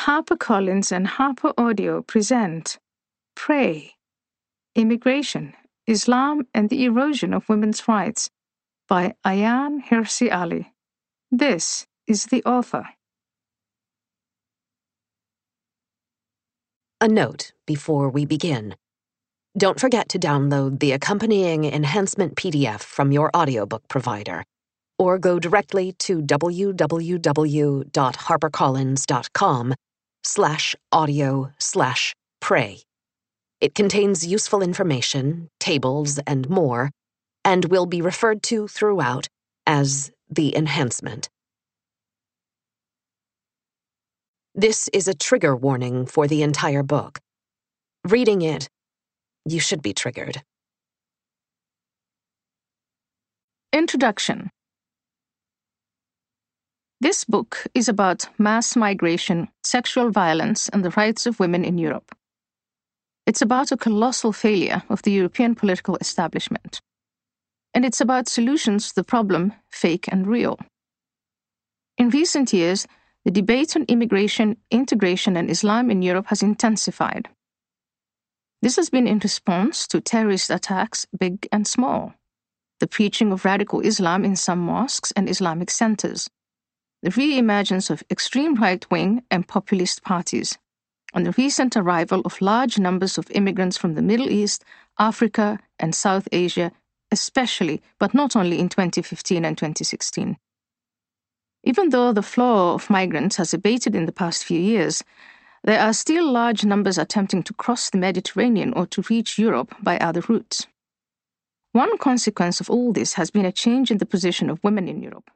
HarperCollins and Harper Audio present Pray, Immigration, Islam and the Erosion of Women's Rights by Ayaan Hirsi Ali. This is the author. A note before we begin. Don't forget to download the accompanying enhancement PDF from your audiobook provider, or go directly to www.harpercollins.com/audio/pray. It contains useful information, tables, and more, and will be referred to throughout as the enhancement. This is a trigger warning for the entire book. Reading it, you should be triggered. Introduction. This book is about mass migration, sexual violence, and the rights of women in Europe. It's about a colossal failure of the European political establishment. And it's about solutions to the problem, fake and real. In recent years, the debate on immigration, integration, and Islam in Europe has intensified. This has been in response to terrorist attacks, big and small, the preaching of radical Islam in some mosques and Islamic centers, the re-emergence of extreme right-wing and populist parties, and the recent arrival of large numbers of immigrants from the Middle East, Africa, and South Asia, especially, but not only in 2015 and 2016. Even though the flow of migrants has abated in the past few years, there are still large numbers attempting to cross the Mediterranean or to reach Europe by other routes. One consequence of all this has been a change in the position of women in Europe.